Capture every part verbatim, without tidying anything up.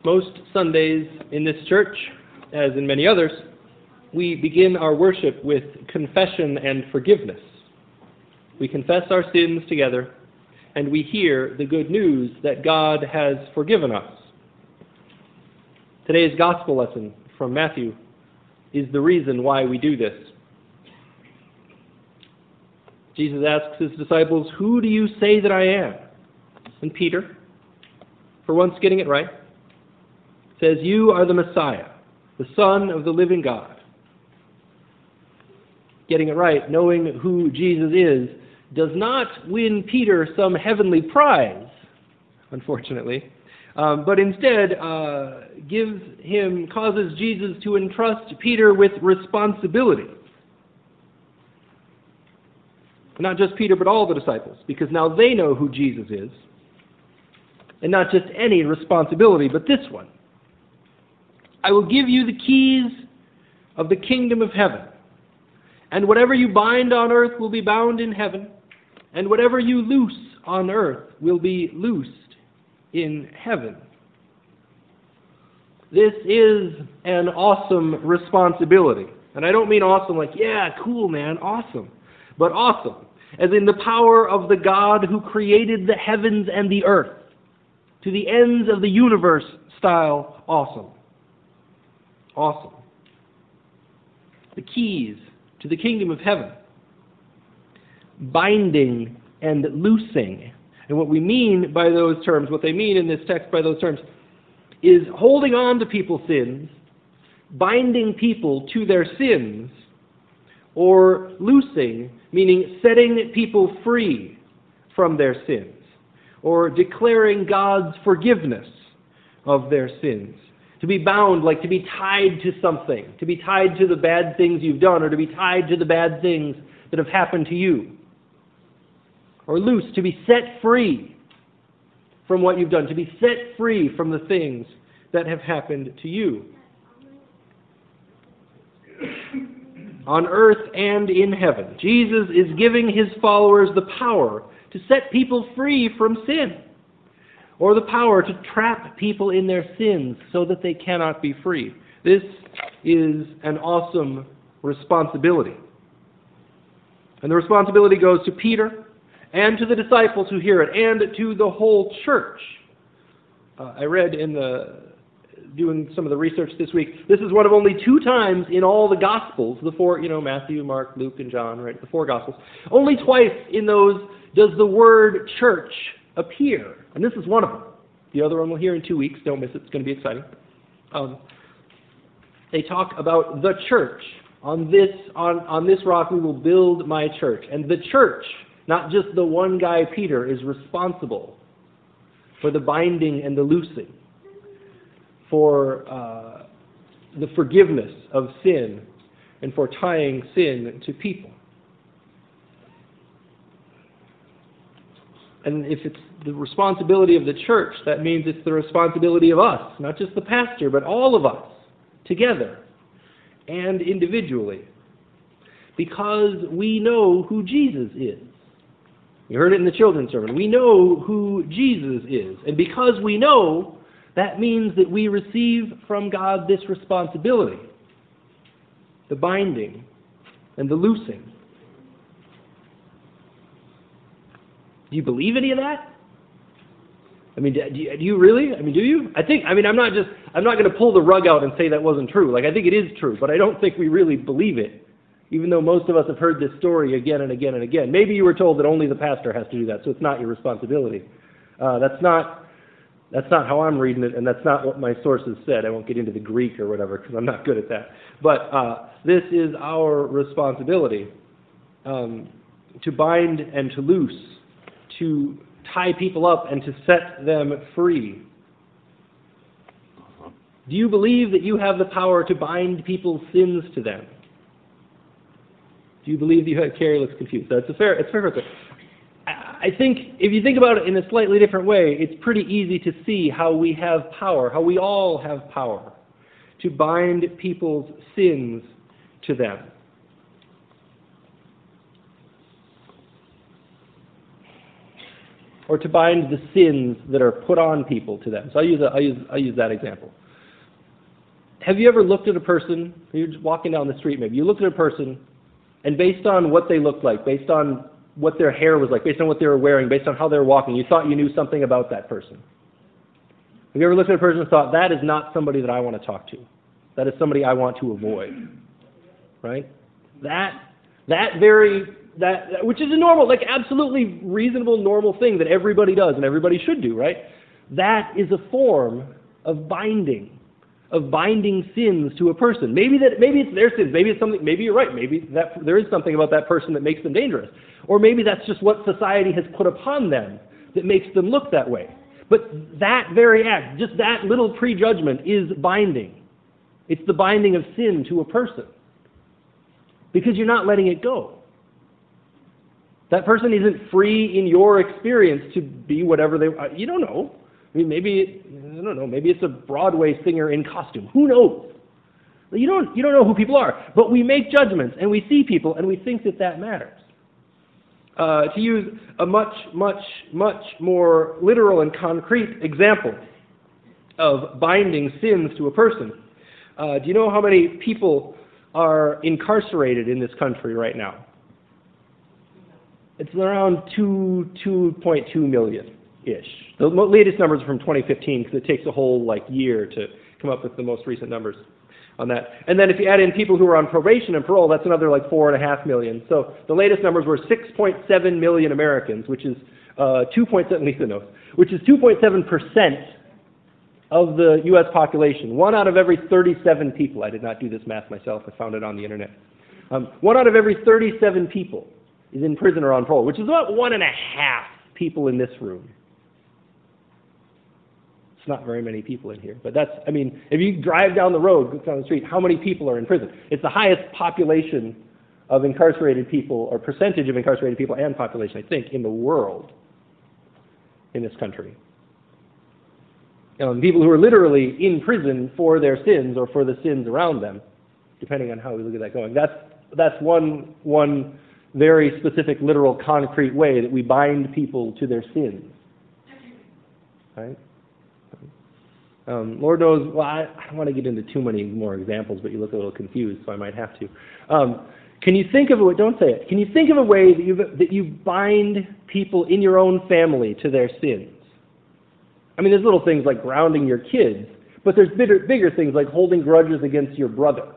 Most Sundays in this church, as in many others, we begin our worship with confession and forgiveness. We confess our sins together, and we hear the good news that God has forgiven us. Today's gospel lesson from Matthew is the reason why we do this. Jesus asks his disciples, "Who do you say that I am?" And Peter, for once getting it right, says, "You are the Messiah, the Son of the living God." Getting it right, knowing who Jesus is, does not win Peter some heavenly prize, unfortunately, um, but instead uh, gives him, causes Jesus to entrust Peter with responsibility. Not just Peter, but all the disciples, because now they know who Jesus is, and not just any responsibility, but this one. "I will give you the keys of the kingdom of heaven, and whatever you bind on earth will be bound in heaven, and whatever you loose on earth will be loosed in heaven." This is an awesome responsibility. And I don't mean awesome like, yeah, cool, man, awesome. But awesome, as in the power of the God who created the heavens and the earth, to the ends of the universe style awesome. Awesome. The keys to the kingdom of heaven. Binding and loosing. And what we mean by those terms, what they mean in this text by those terms, is holding on to people's sins, binding people to their sins, or loosing, meaning setting people free from their sins, or declaring God's forgiveness of their sins. To be bound, like to be tied to something, to be tied to the bad things you've done, or to be tied to the bad things that have happened to you. Or loose, to be set free from what you've done, to be set free from the things that have happened to you. On earth and in heaven, Jesus is giving his followers the power to set people free from sin, or the power to trap people in their sins so that they cannot be free. This is an awesome responsibility. And the responsibility goes to Peter and to the disciples who hear it, and to the whole church. Uh, I read in the, doing some of the research this week, this is one of only two times in all the Gospels, the four, you know, Matthew, Mark, Luke, and John, right, the four Gospels. Only twice in those does the word church appear. And this is one of them. The other one we'll hear in two weeks. Don't miss it. It's going to be exciting. Um, they talk about the church. On this, on, on this rock we will build my church. And the church, not just the one guy, Peter, is responsible for the binding and the loosing, for uh, the forgiveness of sin, and for tying sin to people. And if it's the responsibility of the church, that means it's the responsibility of us, not just the pastor, but all of us, together and individually, because we know who Jesus is. You heard it in the children's sermon. We know who Jesus is. And because we know, that means that we receive from God this responsibility, the binding and the loosing. Do you believe any of that? I mean, do you, do you really? I mean, do you? I think, I mean, I'm not just, I'm not going to pull the rug out and say that wasn't true. Like, I think it is true, but I don't think we really believe it, even though most of us have heard this story again and again and again. Maybe you were told that only the pastor has to do that, so it's not your responsibility. Uh, that's not, that's not how I'm reading it, and that's not what my sources said. I won't get into the Greek or whatever, because I'm not good at that. But uh, this is our responsibility, um, to bind and to loose, to tie people up and to set them free. Do you believe that you have the power to bind people's sins to them? Do you believe you have, Carrie looks confused. That's a fair, it's a fair question. I think if you think about it in a slightly different way, it's pretty easy to see how we have power, how we all have power to bind people's sins to them. or to bind the sins that are put on people to them. So I'll use, a, I'll use, I'll use that example. Have you ever looked at a person, you're just walking down the street maybe, you looked at a person, and based on what they looked like, based on what their hair was like, based on what they were wearing, based on how they were walking, you thought you knew something about that person? Have you ever looked at a person and thought, that is not somebody that I want to talk to? That is somebody I want to avoid. Right? That, that very, that, that which is a normal, like absolutely reasonable, normal thing that everybody does and everybody should do, right? That is a form of binding, of binding sins to a person. Maybe that, maybe it's their sins. Maybe it's something. Maybe you're right. Maybe that there is something about that person that makes them dangerous, or maybe that's just what society has put upon them that makes them look that way. But that very act, just that little prejudgment, is binding. It's the binding of sin to a person because you're not letting it go. That person isn't free in your experience to be whatever they. You don't know. I mean, maybe I don't know. Maybe it's a Broadway singer in costume. Who knows? You don't. You don't know who people are. But we make judgments and we see people and we think that that matters. Uh, to use a much, much, much more literal and concrete example of binding sins to a person, uh, do you know how many people are incarcerated in this country right now? It's around two, two point two million-ish. The latest numbers are from twenty fifteen because it takes a whole like year to come up with the most recent numbers on that. And then if you add in people who are on probation and parole, that's another like four and a half million. So the latest numbers were six point seven million Americans, which is uh, two point seven, Lisa knows, which is two point seven percent of the U S population. One out of every thirty-seven people. I did not do this math myself. I found it on the internet. Um, one out of every thirty-seven people is in prison or on parole, which is about one and a half people in this room. It's not very many people in here, but that's, I mean, if you drive down the road, go down the street, how many people are in prison? It's the highest population of incarcerated people, or percentage of incarcerated people and population, I think, in the world, in this country. Um, people who are literally in prison for their sins or for the sins around them, depending on how we look at that going. That's, that's one, one very specific, literal, concrete way that we bind people to their sins. Right? Um, Lord knows, well, I, I don't want to get into too many more examples, but you look a little confused, so I might have to. Um, can you think of a way, don't say it, can you think of a way that you that you bind people in your own family to their sins? I mean, there's little things like grounding your kids, but there's bigger, bigger things like holding grudges against your brother,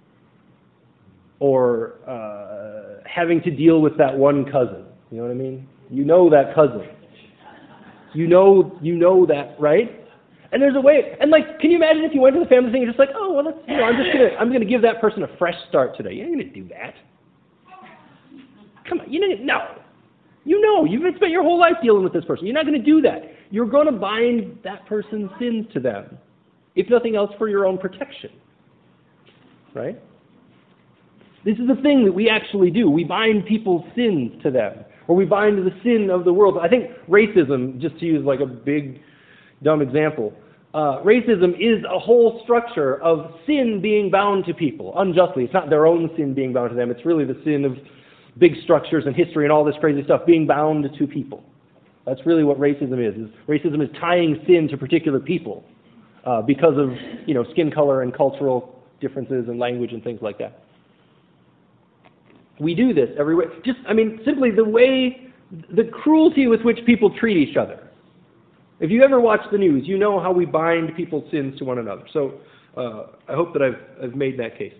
or uh, having to deal with that one cousin. You know what I mean? You know that cousin. You know, you know that, right? And there's a way, and like, can you imagine if you went to the family thing and you're just like, oh, well, let's, you know, I'm just gonna, I'm gonna give that person a fresh start today. You ain't gonna do that. Come on, you know, no. You know, you've spent your whole life dealing with this person. You're not gonna do that. You're gonna bind that person's sins to them, if nothing else, for your own protection. Right? This is the thing that we actually do. We bind people's sins to them, or we bind the sin of the world. I think racism, just to use like a big, dumb example, uh, racism is a whole structure of sin being bound to people unjustly. It's not their own sin being bound to them. It's really the sin of big structures and history and all this crazy stuff being bound to people. That's really what racism is. is racism is tying sin to particular people uh, because of, you know, skin color and cultural differences and language and things like that. We do this every way. Just, I mean, simply the way, the cruelty with which people treat each other. If you ever watch the news, you know how we bind people's sins to one another. So uh, I hope that I've, I've made that case.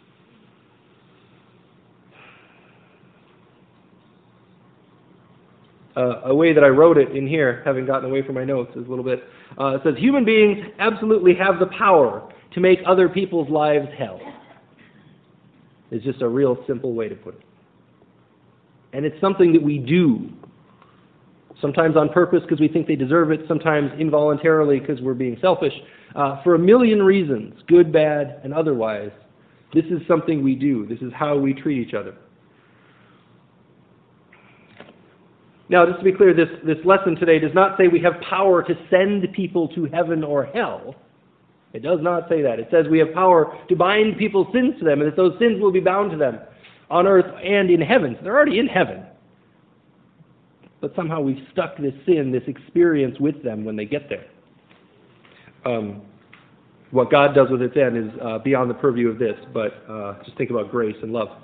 Uh, a way that I wrote it in here, having gotten away from my notes, is a little bit. Uh, it says, human beings absolutely have the power to make other people's lives hell. It's just a real simple way to put it. And it's something that we do. Sometimes on purpose because we think they deserve it, sometimes involuntarily because we're being selfish. Uh, for a million reasons, good, bad, and otherwise, this is something we do. This is how we treat each other. Now, just to be clear, this, this lesson today does not say we have power to send people to heaven or hell. It does not say that. It says we have power to bind people's sins to them, and that those sins will be bound to them on earth and in heaven. So they're already in heaven. but somehow we've stuck this sin, this experience with them when they get there. Um, what God does with it then is uh, beyond the purview of this, but uh, just think about grace and love.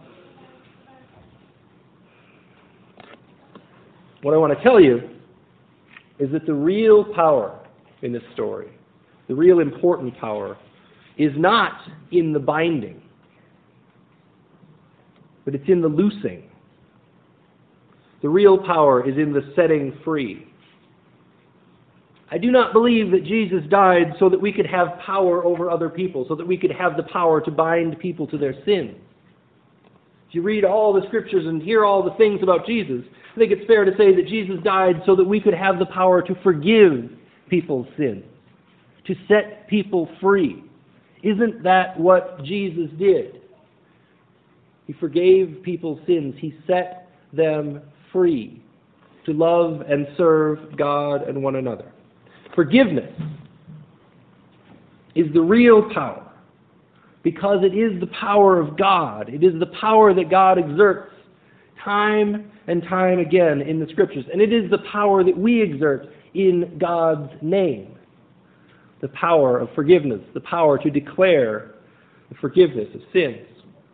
What I want to tell you is that the real power in this story, the real important power, is not in the binding, but it's in the loosing. The real power is in the setting free. I do not believe that Jesus died so that we could have power over other people, so that we could have the power to bind people to their sins. If you read all the scriptures and hear all the things about Jesus, I think it's fair to say that Jesus died so that we could have the power to forgive people's sins, to set people free. Isn't that what Jesus did? He forgave people's sins. He set them free to love and serve God and one another. Forgiveness is the real power because it is the power of God. It is the power that God exerts time and time again in the Scriptures. And it is the power that we exert in God's name. The power of forgiveness, the power to declare the forgiveness of sins.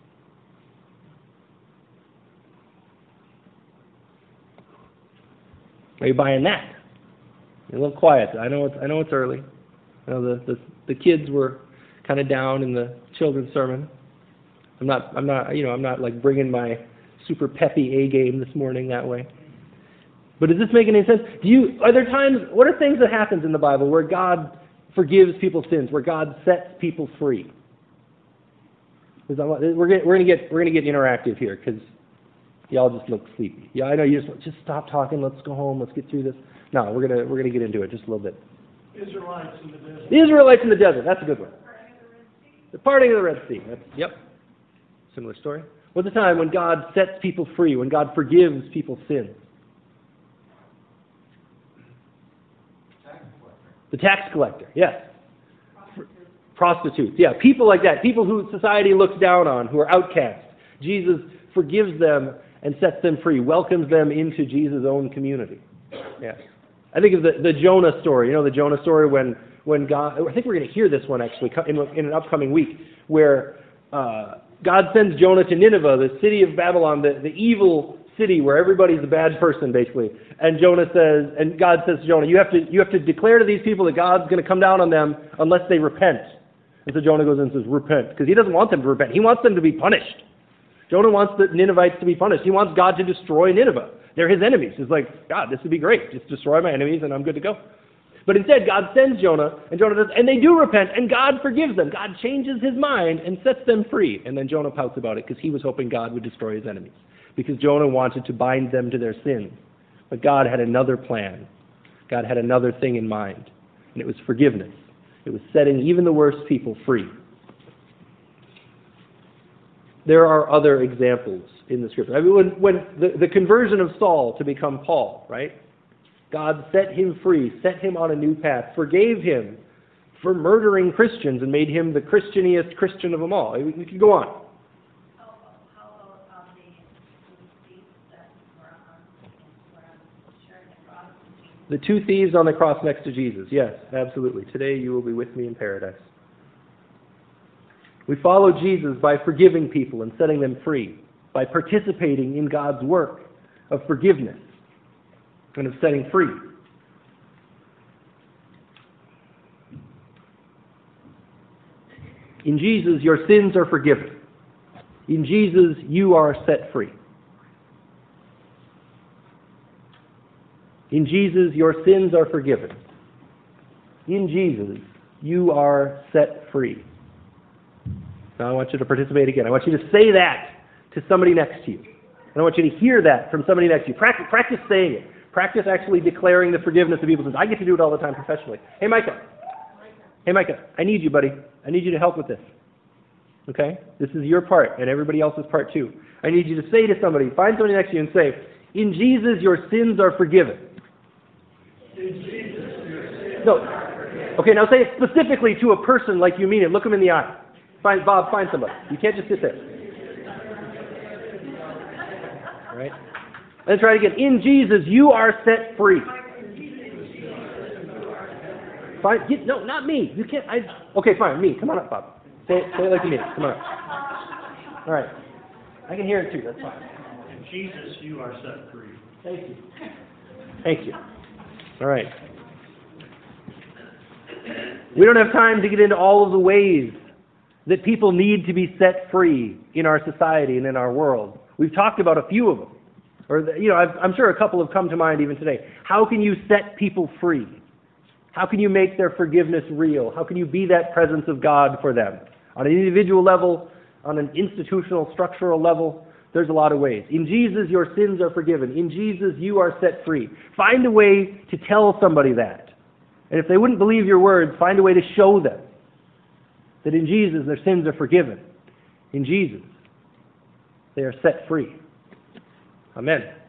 Are you buying that? You're a little quiet. I know it's, I know it's early. I know the, the, the kids were kind of down in the children's sermon. I'm not, I'm not, you know, I'm not like bringing my super peppy A game this morning that way. But does this make any sense? Do you, are there times, what are things that happens in the Bible where God forgives people's sins, where God sets people free? We're going to get, we're going to get interactive here because y'all just look sleepy. Yeah, I know you just, just stop talking. Let's go home. Let's get through this. No, we're going to, we're going to get into it just a little bit. Israelites in the desert. The Israelites in the desert. That's a good one. The parting of the Red Sea. That's, yep. Similar story. What's the time when God sets people free, when God forgives people's sins? Tax collector. The tax collector, yes. Prostitutes. Prostitutes, yeah. People like that. People who society looks down on, who are outcasts. Jesus forgives them and sets them free, welcomes them into Jesus' own community. Yeah. I think of the, the Jonah story. You know the Jonah story when, when God, I think we're going to hear this one actually in, in an upcoming week, where uh, God sends Jonah to Nineveh, the city of Babylon, the, the evil city where everybody's a bad person, basically. And Jonah says, and God says to Jonah, you have to, you have to declare to these people that God's going to come down on them unless they repent. And so Jonah goes in and says, repent, because he doesn't want them to repent. He wants them to be punished. Jonah wants the Ninevites to be punished. He wants God to destroy Nineveh. They're his enemies. He's like, God, this would be great. Just destroy my enemies and I'm good to go. But instead, God sends Jonah, and Jonah does, and they do repent, and God forgives them. God changes his mind and sets them free. And then Jonah pouts about it because he was hoping God would destroy his enemies, because Jonah wanted to bind them to their sins. But God had another plan. God had another thing in mind, and it was forgiveness. It was setting even the worst people free. There are other examples in the Scripture. I mean, when, when the, the conversion of Saul to become Paul, right? God set him free, set him on a new path, forgave him for murdering Christians and made him the Christianiest Christian of them all. We, we could go on. How about um, the two thieves that were on, were on sharing the cross with Jesus? The two thieves on the cross next to Jesus. Yes, absolutely. Today you will be with me in paradise. We follow Jesus by forgiving people and setting them free, by participating in God's work of forgiveness and of setting free. In Jesus, your sins are forgiven. In Jesus, you are set free. In Jesus, your sins are forgiven. In Jesus, you are set free. Now I want you to participate again. I want you to say that to somebody next to you. And I want you to hear that from somebody next to you. Practice, practice saying it. Practice actually declaring the forgiveness of people's sins. I get to do it all the time professionally. Hey, Micah. Hey, Micah. I need you, buddy. I need you to help with this. Okay? This is your part and everybody else's part too. I need you to say to somebody, find somebody next to you and say, in Jesus your sins are forgiven. In Jesus, your sins No. are forgiven. Okay, now say it specifically to a person like you mean it. Look them in the eye. Find Bob, find somebody. You can't just sit there. All right? Let's try it again. In Jesus, you are set free. Fine. Get, no, not me. You can't. I, okay, fine. Me. Come on up, Bob. Say it, say it like you mean it. Come on up. All right. I can hear it too. That's fine. In Jesus, you are set free. Thank you. Thank you. All right. We don't have time to get into all of the ways that people need to be set free in our society and in our world. We've talked about a few of them. Or, you know, I've, I'm sure a couple have come to mind even today. How can you set people free? How can you make their forgiveness real? How can you be that presence of God for them? On an individual level, on an institutional, structural level, there's a lot of ways. In Jesus, your sins are forgiven. In Jesus, you are set free. Find a way to tell somebody that. And if they wouldn't believe your words, find a way to show them that in Jesus, their sins are forgiven. In Jesus, they are set free. Amen.